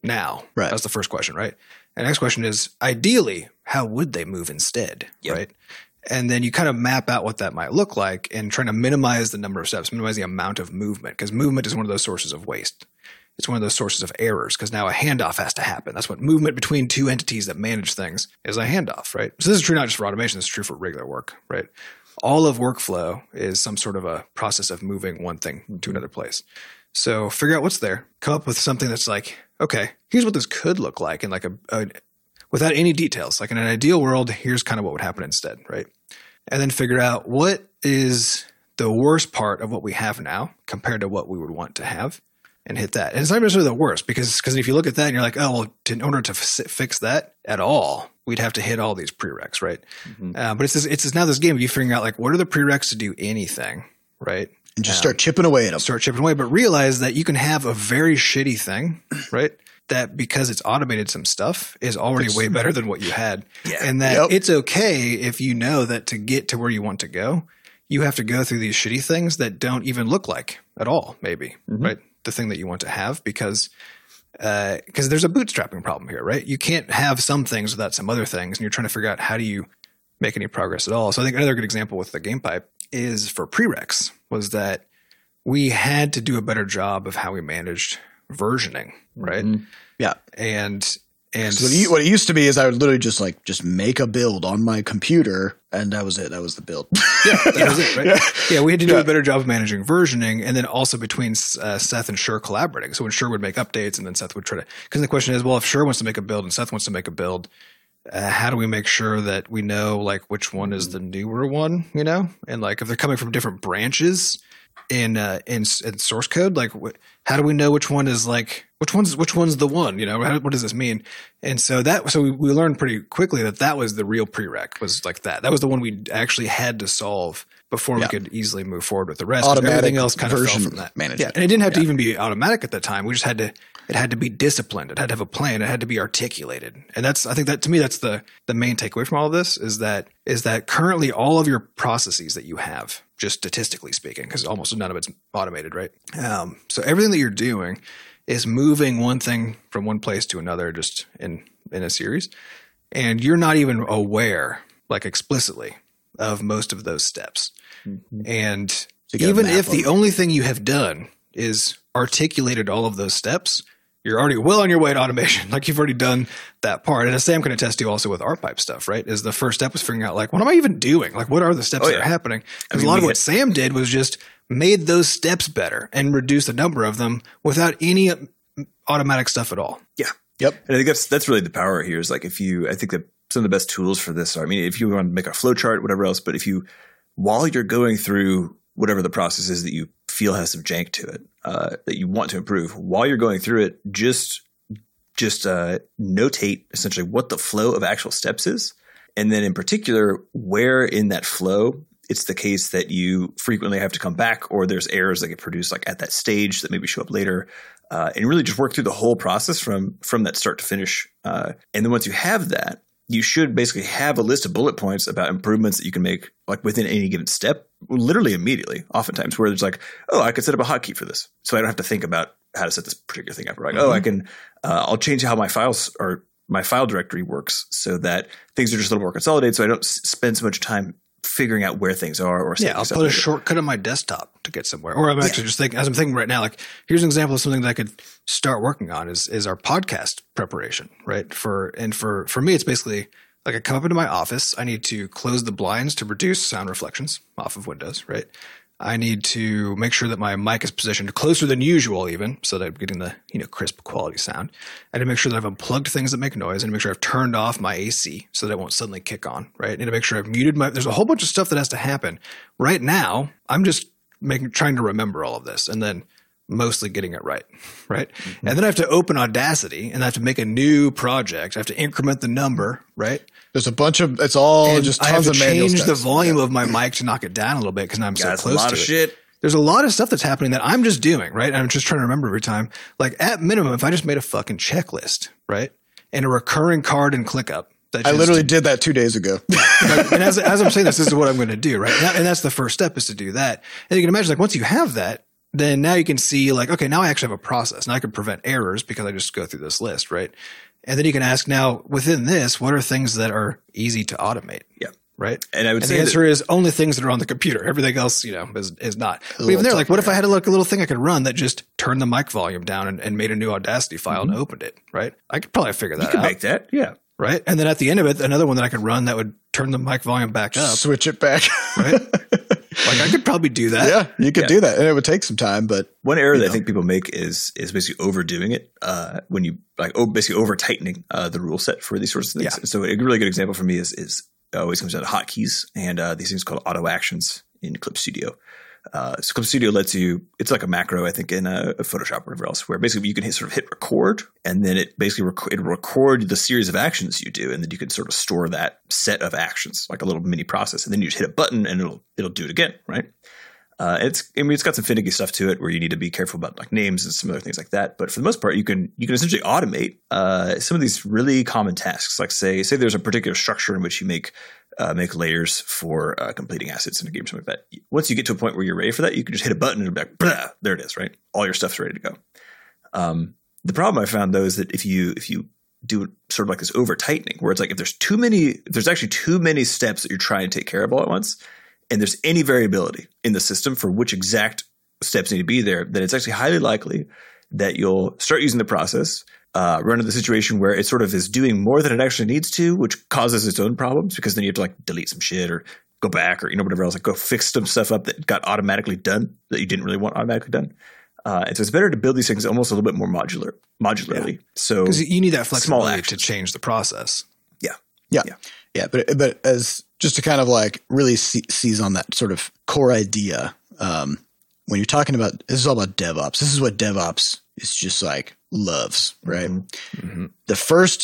now? Right. That's the first question, right? And the next question is, ideally, how would they move instead, right? And then you kind of map out what that might look like and trying to minimize the number of steps, minimize the amount of movement, because movement is one of those sources of waste. It's one of those sources of errors because now a handoff has to happen. That's what movement between two entities that manage things is, a handoff, right? So this is true not just for automation, this is true for regular work, right? All of workflow is some sort of a process of moving one thing to another place. So figure out what's there, come up with something that's like, okay, here's what this could look like, and like without any details. Like in an ideal world, here's kind of what would happen instead, right? And then figure out what is the worst part of what we have now compared to what we would want to have, and hit that. And it's not necessarily the worst because if you look at that and you're like, oh, well, in order to fix that at all, we'd have to hit all these prereqs, right? But it's now this game of you figuring out like, what are the prereqs to do anything, right? And just start chipping away at them. Start chipping away, but realize that you can have a very shitty thing, right? That because it's automated some stuff is already way better than what you had. Yeah. And that it's okay if you know that to get to where you want to go, you have to go through these shitty things that don't even look like at all, maybe, right? The thing that you want to have because there's a bootstrapping problem here, right? You can't have some things without some other things, and you're trying to figure out how do you make any progress at all. So I think another good example with the game pipe is for prereqs was that we had to do a better job of how we managed versioning, right? Yeah. And so what it used to be is I would literally just make a build on my computer, and that was it. That was the build. That was it, right? Yeah, we had to do a better job of managing versioning, and then also between Seth and Sher collaborating. So when Sher would make updates, and then Seth would try to – because the question is, well, if Sher wants to make a build and Seth wants to make a build, how do we make sure that we know like which one is the newer one, you know? And like if they're coming from different branches in source code, like how do we know which one is like which one's the one, you know? What does this mean? And so we learned pretty quickly that was the real prereq, was like that was the one we actually had to solve before we could easily move forward with the rest. Everything else kind of fell from that management. And it didn't have to even be automatic at the time. We just had to. It had to be disciplined. It had to have a plan. It had to be articulated. And I think that to me, that's the main takeaway from all of this is that currently all of your processes that you have, just statistically speaking, because almost none of it's automated, right? So everything that you're doing is moving one thing from one place to another just in a series. And you're not even aware, like explicitly, of most of those steps. And even if the only thing you have done is articulated all of those steps, you're already well on your way to automation. Like you've already done that part. And as Sam can attest to also with our pipe stuff, right? Is the first step was figuring out like, what am I even doing? Like what are the steps that are happening? Because a lot of what Sam did was just made those steps better and reduce the number of them without any automatic stuff at all. Yeah. Yep. And I think that's really the power here is like I think that some of the best tools for this are, I mean, if you want to make a flow chart, whatever else, but while you're going through whatever the process is that you feel has some jank to it, that you want to improve, while you're going through it, just notate essentially what the flow of actual steps is. And then in particular, where in that flow it's the case that you frequently have to come back or there's errors that get produced like at that stage that maybe show up later. And really just work through the whole process from that start to finish. And then once you have that, you should basically have a list of bullet points about improvements that you can make like within any given step, literally immediately, oftentimes where there's like, oh, I could set up a hotkey for this. So I don't have to think about how to set this particular thing up. Or like, I can, I'll change how my files or my file directory works so that things are just a little more consolidated. So I don't spend so much time figuring out where things are or I'll put a shortcut on my desktop to get somewhere. Or I'm actually just thinking, as I'm thinking right now, like here's an example of something that I could start working on is our podcast preparation, right? For me, it's basically like I come up into my office. I need to close the blinds to reduce sound reflections off of Windows, right? I need to make sure that my mic is positioned closer than usual even so that I'm getting the crisp quality sound. I need to make sure that I've unplugged things that make noise. I need to make sure I've turned off my AC so that it won't suddenly kick on, right? I need to make sure I've muted there's a whole bunch of stuff that has to happen. Right now, I'm just trying to remember all of this and then mostly getting it right? Mm-hmm. And then I have to open Audacity and I have to make a new project. I have to increment the number, right? There's a bunch of just tons of manual steps. I have to change the volume of my mic to knock it down a little bit because I'm so close to it. That's a lot of shit. There's a lot of stuff that's happening that I'm just doing, right? I'm just trying to remember every time. Like at minimum, if I just made a fucking checklist, right? And a recurring card and ClickUp. I literally did that 2 days ago. And as I'm saying this is what I'm going to do, right? And that's the first step is to do that. And you can imagine like once you have that, then now you can see like, okay, now I actually have a process. Now I can prevent errors because I just go through this list, right? And then you can ask now within this, what are things that are easy to automate? Yeah. Right. And I would say the answer is only things that are on the computer. Everything else, is not. But even there, like, what if I had a little thing I could run that just turned the mic volume down and made a new Audacity file and opened it, right? I could probably figure that out. You can make that, yeah. Right. And then at the end of it, another one that I could run that would turn the mic volume back up. Switch it back. Right. Like I could probably do that. Yeah, you could do that. And it would take some time, but one error that I think people make is basically overdoing it. When you basically over tightening the rule set for these sorts of things. Yeah. So a really good example for me is always comes down to hotkeys and these things called auto actions in Clip Studio. So Clip Studio lets you, it's like a macro, I think, in a Photoshop or whatever else, where basically you can hit record, and then it basically it'll record the series of actions you do, and then you can sort of store that set of actions like a little mini process, and then you just hit a button and it'll do it again, right? It's got some finicky stuff to it where you need to be careful about like names and some other things like that. But for the most part, you can essentially automate some of these really common tasks. Like say there's a particular structure in which you make layers for completing assets in a game, something like that. Once you get to a point where you're ready for that, you can just hit a button and it'll be like, blah, there it is, right? All your stuff's ready to go. The problem I found though is that if you do sort of like this over tightening, where it's like if there's actually too many steps that you're trying to take care of all at once, and there's any variability in the system for which exact steps need to be there, then it's actually highly likely that you'll start using the process, run into the situation where it sort of is doing more than it actually needs to, which causes its own problems because then you have to like delete some shit or go back or whatever else, like go fix some stuff up that got automatically done that you didn't really want automatically done. And so it's better to build these things almost a little bit more modularly. Yeah. So because you need that flexibility to change the process. Yeah. But as just to kind of like really seize on that sort of core idea, when you're talking about, this is all about DevOps. This is what DevOps is just like loves, right? Mm-hmm. The first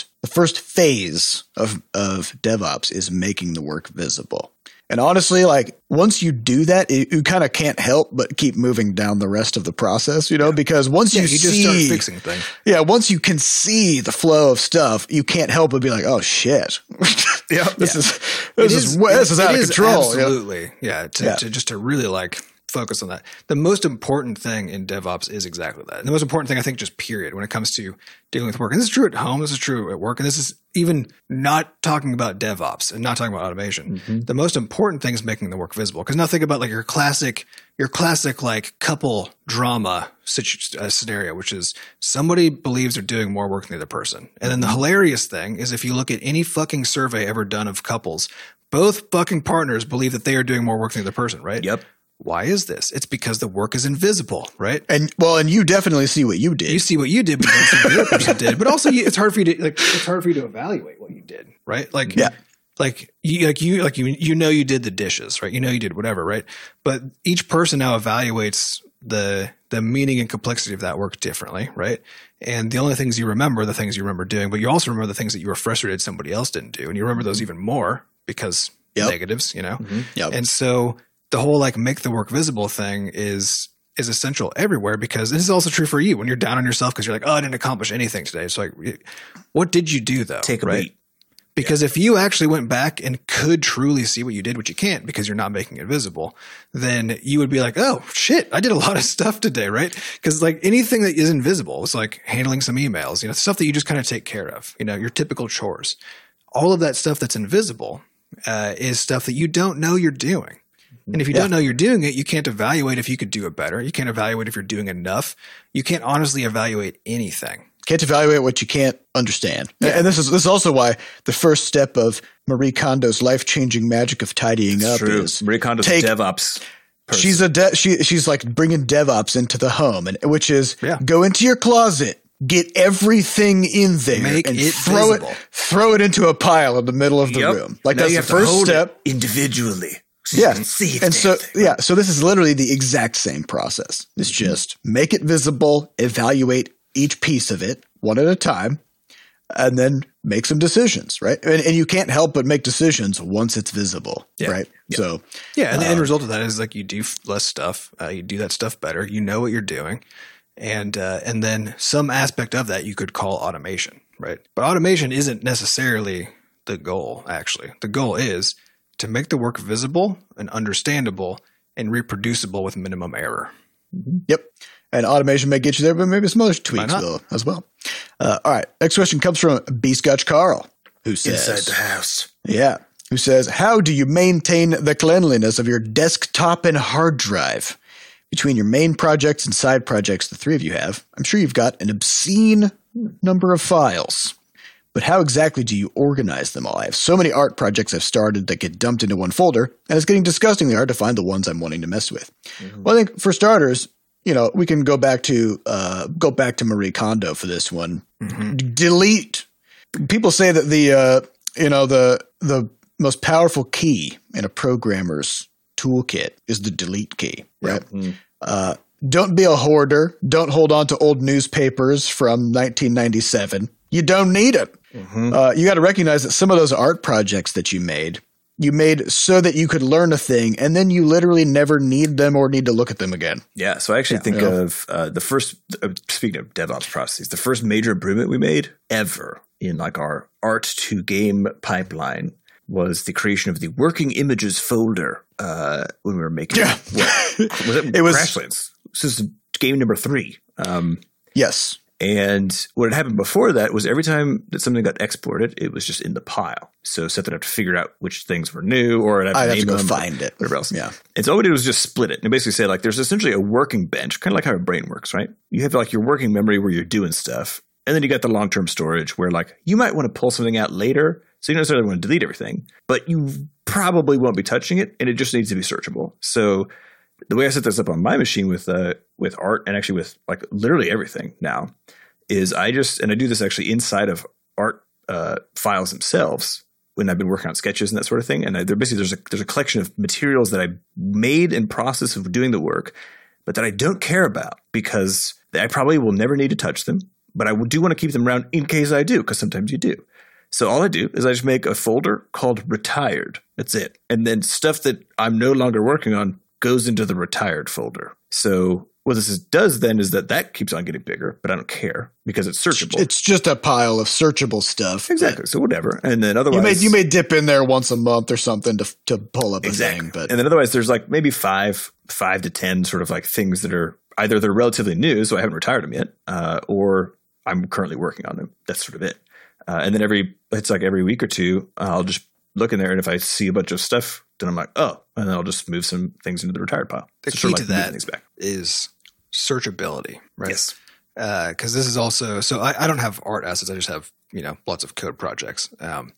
phase of DevOps is making the work visible. And honestly, like once you do that, you kind of can't help but keep moving down the rest of the process, because once you just start fixing things. Yeah, once you can see the flow of stuff, you can't help but be like, oh shit. This is out of control. Absolutely. Yeah. To really like focus on that. The most important thing in DevOps is exactly that. And the most important thing, I think, just period, when it comes to dealing with work. And this is true at home. This is true at work. And this is even not talking about DevOps and not talking about automation. Mm-hmm. The most important thing is making the work visible. Because now think about like your classic like couple drama scenario, which is somebody believes they're doing more work than the other person. And then the hilarious thing is if you look at any fucking survey ever done of couples, both fucking partners believe that they are doing more work than the other person, right? Yep. Why is this? It's because the work is invisible, right? And you definitely see what you did. You see what you did, but you don't see what the other person did. But also, it's hard for you to evaluate what you did, right? Like, yeah. You did the dishes, right? You did whatever, right? But each person now evaluates the meaning and complexity of that work differently, right? And the only things you remember are the things you remember doing, but you also remember the things that you were frustrated somebody else didn't do, and you remember those even more because negatives, Mm-hmm. Yep. And so the whole like make the work visible thing is essential everywhere, because this is also true for you when you're down on yourself because you're like, oh, I didn't accomplish anything today. It's like, what did you do though? Take a beat. Because if you actually went back and could truly see what you did, which you can't because you're not making it visible, then you would be like, oh shit, I did a lot of stuff today, right? Because like anything that is invisible, it's like handling some emails, stuff that you just kind of take care of, your typical chores. All of that stuff that's invisible is stuff that you don't know you're doing. And if you don't know you're doing it, you can't evaluate if you could do it better. You can't evaluate if you're doing enough. You can't honestly evaluate anything. Can't evaluate what you can't understand. Yeah. And this is also why the first step of Marie Kondo's life-changing magic of tidying up is Marie Kondo's a DevOps person. She's like bringing DevOps into the home, and which is go into your closet, get everything in there, and throw it into a pile in the middle of the room. Like now that's the first step individually. So so this is literally the exact same process. It's just make it visible, evaluate each piece of it one at a time, and then make some decisions, right? And you can't help but make decisions once it's visible, right? Yeah. So and the end result of that is like you do less stuff, you do that stuff better, you know what you're doing, and then some aspect of that you could call automation, right? But automation isn't necessarily the goal. Actually, the goal is to make the work visible and understandable and reproducible with minimum error. Yep. And automation may get you there, but maybe some other tweaks will as well. All right. Next question comes from B. Scotch Carl, who says, Inside the house. Yeah. Who says, how do you maintain the cleanliness of your desktop and hard drive? Between your main projects and side projects, the three of you have, I'm sure you've got an obscene number of files. But how exactly do you organize them all? I have so many art projects I've started that get dumped into one folder, and it's getting disgustingly hard to find the ones I'm wanting to mess with. Mm-hmm. Well, I think for starters, we can go back to Marie Kondo for this one. Mm-hmm. Delete. People say that the most powerful key in a programmer's toolkit is the delete key, right? Yep. Don't be a hoarder. Don't hold on to old newspapers from 1997. You don't need it. Mm-hmm. You got to recognize that some of those art projects that you made so that you could learn a thing, and then you literally never need them or need to look at them again. Yeah. So I actually think of the first, speaking of DevOps processes, the first major improvement we made ever in like our art to game pipeline was the creation of the working images folder when we were making it was Crashlands. This is game number 3. Yes. And what had happened before that was every time that something got exported, it was just in the pile. So Seth would have to figure out which things were new, or I'd have to go find it. Whatever else. Yeah. And so all we did was just split it and basically say like there's essentially a working bench, kind of like how a brain works, right? You have like your working memory where you're doing stuff. And then you got the long-term storage where like you might want to pull something out later. So you don't necessarily want to delete everything, but you probably won't be touching it, and it just needs to be searchable. So the way I set this up on my machine with art and actually with like literally everything now is I do this actually inside of art files themselves when I've been working on sketches and that sort of thing. And there's a collection of materials that I made in process of doing the work, but that I don't care about because I probably will never need to touch them, but I do want to keep them around in case I do, because sometimes you do. So all I do is I just make a folder called retired. That's it. And then stuff that I'm no longer working on goes into the retired folder. So what this does then is that keeps on getting bigger, but I don't care because it's searchable. It's just a pile of searchable stuff. Exactly. So whatever. And then otherwise you may dip in there once a month or something to pull up a thing. But and then otherwise there's like maybe 5 to 10 sort of like things that are either they're relatively new, so I haven't retired them yet, or I'm currently working on them. That's sort of it. And then every week or two, I'll just look in there, and if I see a bunch of stuff, then I'm like, oh, and then I'll just move some things into the retired pile. The key to that is searchability, right? Yes. Because this is also so I don't have art assets. I just have lots of code projects,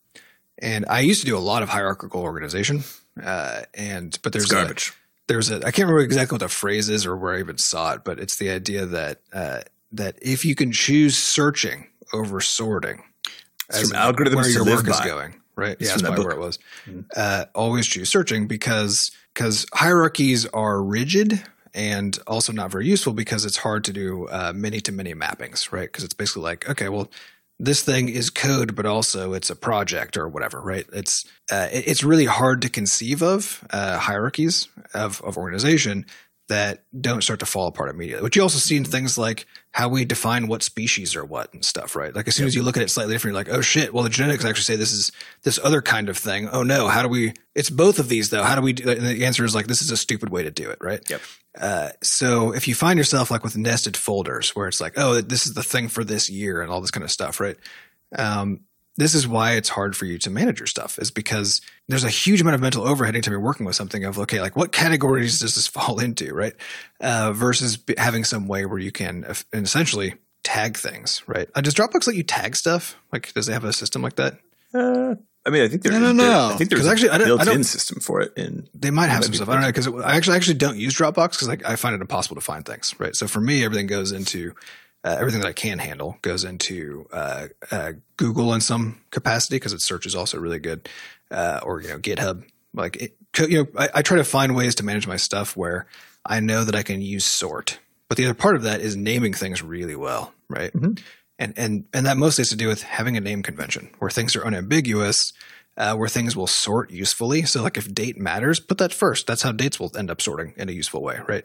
and I used to do a lot of hierarchical organization, but there's garbage. I can't remember exactly what the phrase is or where I even saw it, but it's the idea that if you can choose searching over sorting. From algorithms where your to work live is by. going, right? It's That's probably where it was. Mm-hmm. Always choose searching because hierarchies are rigid and also not very useful because it's hard to do many-to-many mappings, right? Because it's basically like, okay, well, this thing is code, but also it's a project or whatever, right? It's really hard to conceive of hierarchies of organization that don't start to fall apart immediately. Which you also see in things like how we define what species are what and stuff, right? Like as soon as you look at it slightly different, you're like, oh shit, well the genetics actually say this is this other kind of thing. Oh no, it's both of these though. How do we do it? And the answer is like, this is a stupid way to do it, right? Yep. So if you find yourself like with nested folders where it's like, oh, this is the thing for this year and all this kind of stuff, right? This is why it's hard for you to manage your stuff, is because there's a huge amount of mental overhead anytime you're working with something of, okay, like what categories does this fall into, right? Versus having some way where you can essentially tag things, right? Does Dropbox let you tag stuff? Like, does it have a system like that? I mean, I think I think there's a built-in system for it. They might have some stuff. I don't know, because I actually don't use Dropbox because I find it impossible to find things, right? So for me, everything goes into everything that I can handle goes into Google in some capacity because its search is also really good, or GitHub. Like I try to find ways to manage my stuff where I know that I can use sort. But the other part of that is naming things really well, right? Mm-hmm. And that mostly has to do with having a name convention where things are unambiguous, where things will sort usefully. So like if date matters, put that first. That's how dates will end up sorting in a useful way, right?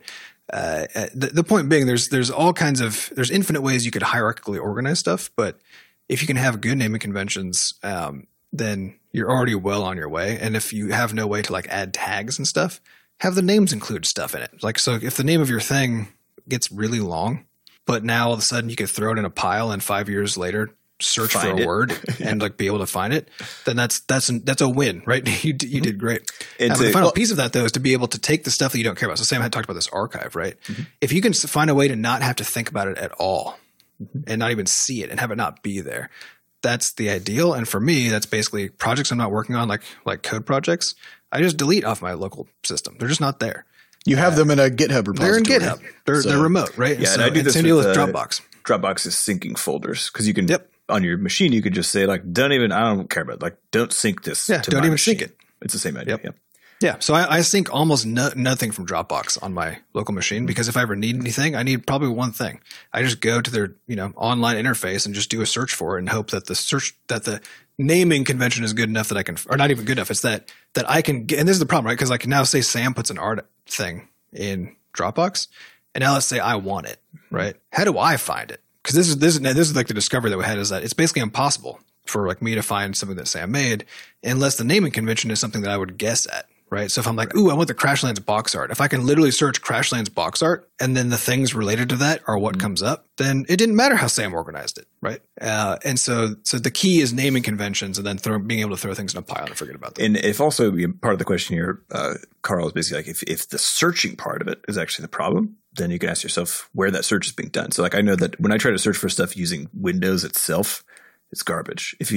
The point being, there's infinite ways you could hierarchically organize stuff, but if you can have good naming conventions, then you're already well on your way. And if you have no way to like add tags and stuff, have the names include stuff in it. Like, so if the name of your thing gets really long, but now all of a sudden you could throw it in a pile and 5 years later search for a word and like be able to find it, then that's a win, right? You did great. And the final piece of that though is to be able to take the stuff that you don't care about. So Sam had talked about this archive, right? If you can find a way to not have to think about it at all and not even see it and have it not be there, that's the ideal. And for me, that's basically projects I'm not working on, like code projects. I just delete off my local system. They're just not there. You have them in a GitHub repository. They're in GitHub. They're remote, right? Yeah, and I do this with Dropbox. Dropbox is syncing folders because you can on your machine you could just say like I don't care about it. Like don't sync this. Yeah, to don't my even machine. sync it. It's the same idea. Yeah. So I sync almost nothing from Dropbox on my local machine because if I ever need anything, I need probably one thing. I just go to their online interface and just do a search for it and hope that the naming convention is good enough that I can, or not even good enough. It's that I can get, and this is the problem, right? Because I can now say Sam puts an art thing in Dropbox, and now let's say I want it, right? How do I find it? Because this is like the discovery that we had is that it's basically impossible for like me to find something that Sam made unless the naming convention is something that I would guess at. Right. So if I'm like, ooh, I want the Crashlands box art. If I can literally search Crashlands box art and then the things related to that are what comes up, then it didn't matter how Sam organized it. Right. And so the key is naming conventions and then being able to throw things in a pile and forget about them. And if also part of the question here, Carl, is basically like if the searching part of it is actually the problem, then you can ask yourself where that search is being done. So like I know that when I try to search for stuff using Windows itself, it's garbage. If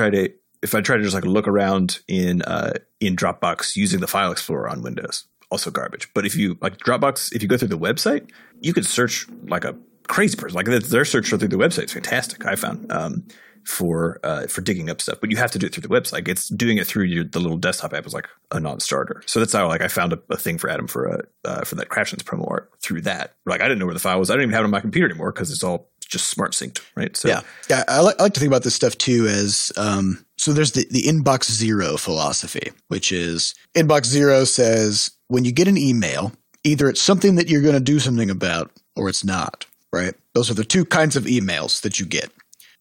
I try to just like look around in Dropbox using the file explorer on Windows, also garbage. But if you like Dropbox, if you go through the website, you could search like a crazy person. Like their search through the website is fantastic. I found for digging up stuff, but you have to do it through the website. It's doing it through the little desktop app is like a non-starter. So that's how like I found a thing for Adam for that Crashlands promo art through that. Like I didn't know where the file was. I don't even have it on my computer anymore because it's all just smart synced, right? So yeah. I like to think about this stuff too as so there's the inbox zero philosophy, which is inbox zero says when you get an email, either it's something that you're going to do something about or it's not, right? Those are the two kinds of emails that you get.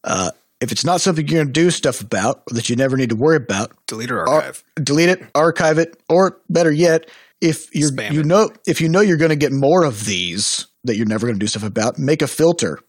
If it's not something you're going to do stuff about or that you never need to worry about, delete or archive. Delete it, archive it, or better yet, if you're if you know you're going to get more of these that you're never going to do stuff about, make a filter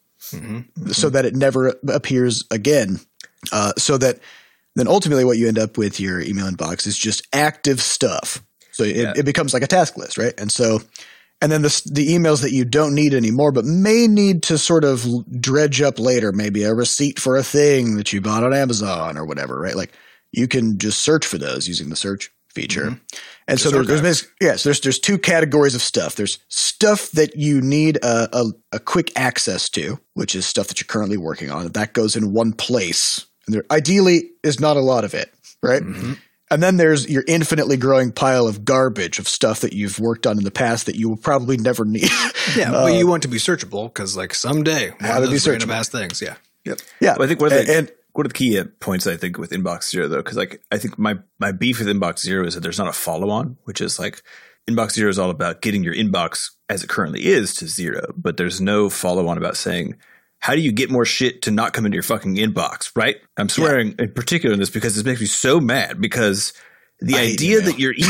so that it never appears again. So that then ultimately what you end up with your email inbox is just active stuff. So it becomes like a task list, right? And so and then the emails that you don't need anymore, but may need to sort of dredge up later, maybe a receipt for a thing that you bought on Amazon or whatever, right? Like you can just search for those using the search feature. And just so there's two categories of stuff. There's stuff that you need a quick access to, which is stuff that you're currently working on. That goes in one place. And there ideally is not a lot of it, right? And then there's your infinitely growing pile of garbage of stuff that you've worked on in the past that you will probably never need. But you want to be searchable because like someday one of those random ass things. Yeah. Well, I think one of the key points I think with Inbox Zero though, because like I think my beef with Inbox Zero is that there's not a follow-on, which is like Inbox Zero is all about getting your inbox as it currently is to zero, but there's no follow-on about saying how do you get more shit to not come into your fucking inbox, right? I'm swearing in particular in this because this makes me so mad because the idea that your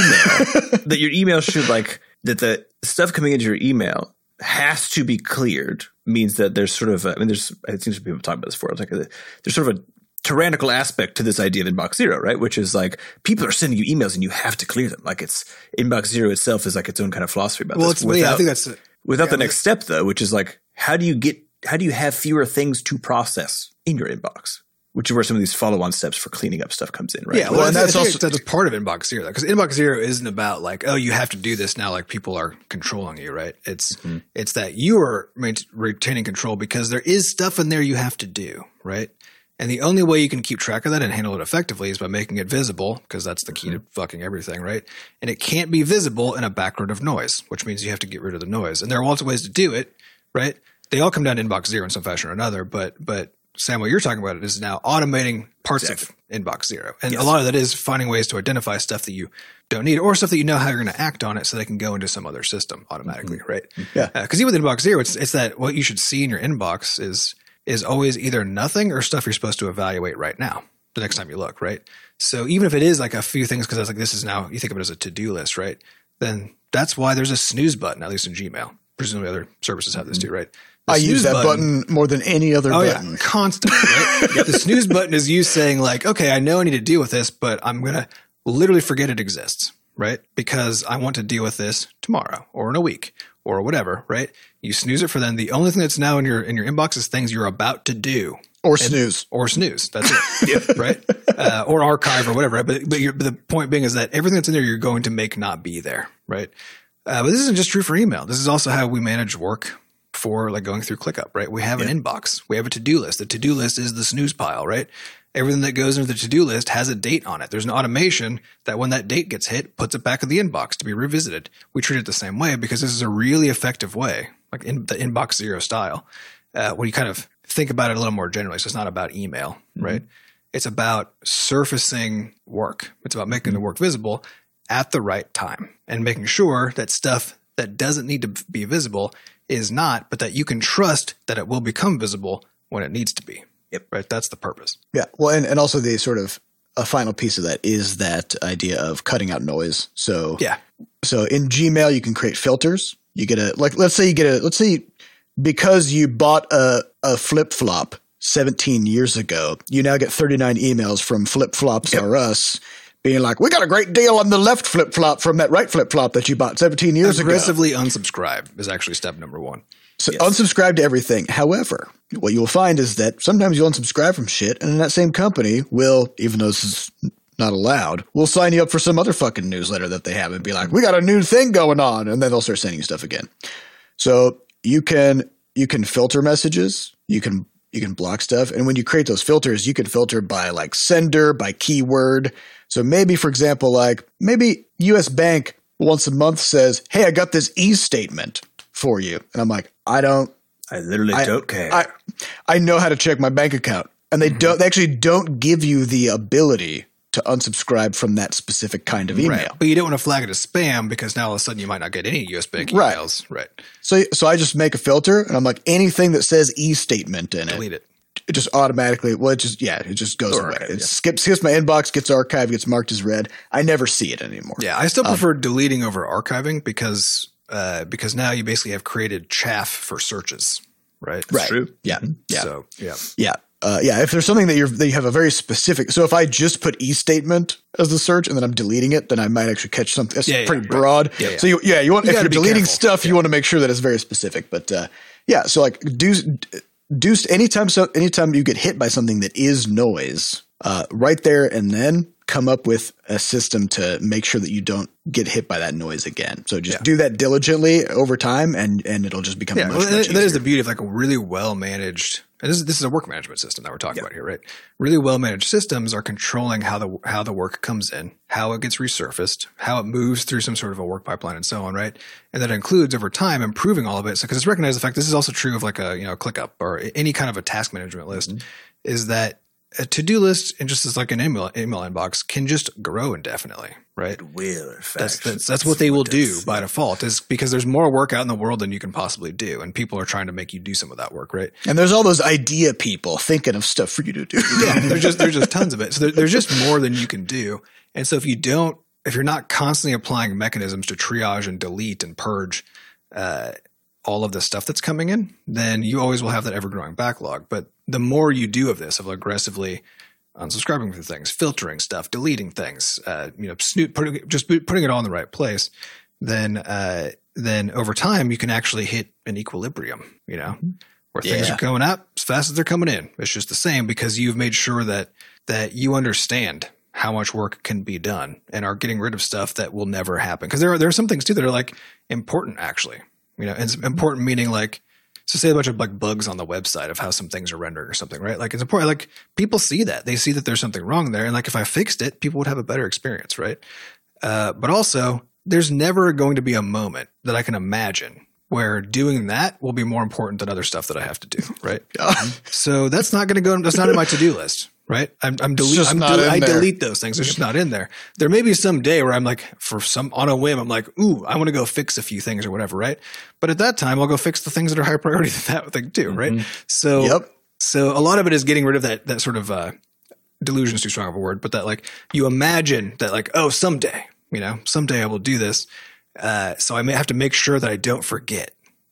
email should like that the stuff coming into your email has to be cleared means that there's sort of it seems people talk about this before. Like there's sort of a tyrannical aspect to this idea of Inbox Zero, right? Which is like people are sending you emails and you have to clear them. Like it's Inbox Zero itself is like its own kind of philosophy about this. I think that's without the next step though, which is like how do you have fewer things to process in your inbox? Which is where some of these follow-on steps for cleaning up stuff comes in, right? Yeah, well, and that's part of Inbox Zero, because Inbox Zero isn't about like, oh, you have to do this now, like people are controlling you, right? It's that you are retaining control because there is stuff in there you have to do, right? And the only way you can keep track of that and handle it effectively is by making it visible, because that's the key to fucking everything, right? And it can't be visible in a background of noise, which means you have to get rid of the noise. And there are lots of ways to do it, right? They all come down to Inbox Zero in some fashion or another, but Sam, what you're talking about is now automating parts of Inbox Zero. And a lot of that is finding ways to identify stuff that you don't need or stuff that you know how you're going to act on it so they can go into some other system automatically, right? Yeah. Because even with Inbox Zero, it's that what you should see in your inbox is always either nothing or stuff you're supposed to evaluate right now the next time you look, right? So even if it is like a few things, because like this is now, you think of it as a to-do list, right? Then that's why there's a snooze button, at least in Gmail. presumably other services have this too, right? I use that button more than any other button. Yeah, constantly, right? The snooze button is you saying like, okay, I know I need to deal with this, but I'm going to literally forget it exists, right? Because I want to deal with this tomorrow or in a week or whatever, right? You snooze it for then. The only thing that's now in your inbox is things you're about to do. Or snooze. That's it. Right? Or archive or whatever. Right? But the point being is that everything that's in there, you're going to make not be there. Right? But this isn't just true for email. This is also how we manage work for like going through ClickUp, right? We have an inbox. We have a to-do list. The to-do list is the snooze pile, right? Everything that goes into the to-do list has a date on it. There's an automation that when that date gets hit, puts it back in the inbox to be revisited. We treat it the same way because this is a really effective way, like in the inbox zero style, when you kind of think about it a little more generally. So it's not about email, right? It's about surfacing work. It's about making the work visible at the right time and making sure that stuff that doesn't need to be visible is not, but that you can trust that it will become visible when it needs to be. Yep. Right. That's the purpose. Yeah. Well, and also the sort of a final piece of that is that idea of cutting out noise. So in Gmail, you can create filters. You get let's say because you bought a flip flop 17 years ago, you now get 39 emails from Flip Flops R Us being like, we got a great deal on the left flip flop from that right flip flop that you bought 17 years ago. Aggressively unsubscribe is actually step number one. So unsubscribe to everything. However, what you'll find is that sometimes you'll unsubscribe from shit, and then that same company will, even though this is not allowed, will sign you up for some other fucking newsletter that they have and be like, we got a new thing going on, and then they'll start sending you stuff again. So you can filter messages, you can block stuff, and when you create those filters, you can filter by like sender, by keyword. So maybe, for example, maybe US Bank once a month says, hey, I got this e-statement for you. And I'm like, I literally don't care. I know how to check my bank account. And they actually don't give you the ability to unsubscribe from that specific kind of email. Right. But you don't want to flag it as spam because now all of a sudden you might not get any US Bank emails. Right. So I just make a filter and I'm like, anything that says e-statement in delete it. It just automatically, it just goes away. It skips my inbox, gets archived, gets marked as read. I never see it anymore. Yeah. I still prefer deleting over archiving because now you basically have created chaff for searches, right? Right. True. Yeah. Yeah. So, yeah. Yeah. If there's something that you have a very specific, so if I just put e-statement as the search and then I'm deleting it, then I might actually catch something that's pretty broad. Yeah, yeah. So if you're deleting stuff, you want to make sure that it's very specific. But so like anytime you get hit by something that is noise, right there and then come up with a system to make sure that you don't get hit by that noise again. So just do that diligently over time and it'll just become much easier. That is the beauty of like a really well managed. This is a work management system that we're talking about here, right? Really well managed systems are controlling how the work comes in, how it gets resurfaced, how it moves through some sort of a work pipeline, and so on, right? And that includes over time improving all of it. So because it's recognized the fact this is also true of like a ClickUp or any kind of a task management list, is that a to-do list and just as like an email inbox can just grow indefinitely, right? It will. That's what they will do by default, is because there's more work out in the world than you can possibly do, and people are trying to make you do some of that work, right? And there's all those idea people thinking of stuff for you to do. Yeah, there's just tons of it. So there's just more than you can do, and so if you're not constantly applying mechanisms to triage and delete and purge all of the stuff that's coming in, then you always will have that ever-growing backlog. But the more you do of this, of aggressively unsubscribing from things, filtering stuff, deleting things, putting it all in the right place, then over time you can actually hit an equilibrium, where things are going out as fast as they're coming in. It's just the same because you've made sure that you understand how much work can be done and are getting rid of stuff that will never happen. Because there are some things too that are like important actually. And it's important meaning like, so say a bunch of like bugs on the website of how some things are rendered or something, right? Like it's important. Like people see that. They see that there's something wrong there. And like if I fixed it, people would have a better experience, right? But also there's never going to be a moment that I can imagine where doing that will be more important than other stuff that I have to do, right? So that's not going to go. That's not in my to-do list, right? I delete those things. They're just not in there. There may be some day where I'm like, on a whim, I'm like, ooh, I want to go fix a few things or whatever, right? But at that time, I'll go fix the things that are high priority that thing too, right? So a lot of it is getting rid of that sort of delusion is too strong of a word, but that like you imagine that like, oh, someday I will do this. So I may have to make sure that I don't forget,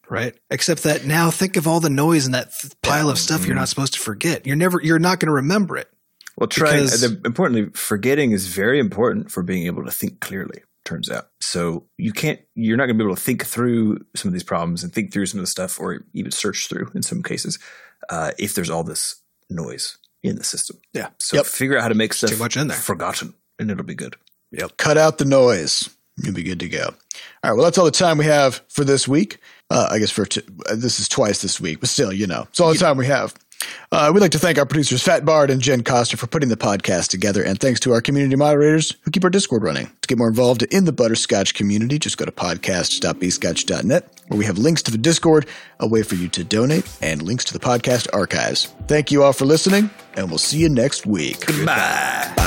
Right. Except that now think of all the noise and that pile of stuff you're not supposed to forget. You're not going to remember it. Well, importantly, forgetting is very important for being able to think clearly, turns out. So you're not going to be able to think through some of these problems and think through some of the stuff, or even search through in some cases, if there's all this noise in the system. Yeah. So figure out how to make stuff too much in there. Forgotten, and it'll be good. Yep. Cut out the noise. You'll be good to go. All right. Well, that's all the time we have for this week. I guess this is twice this week, but still, it's all the time we have. We'd like to thank our producers, Fat Bard and Jen Coster, for putting the podcast together. And thanks to our community moderators who keep our Discord running. To get more involved in the Butterscotch community, just go to podcast.bscotch.net, where we have links to the Discord, a way for you to donate, and links to the podcast archives. Thank you all for listening, and we'll see you next week. Goodbye. Bye.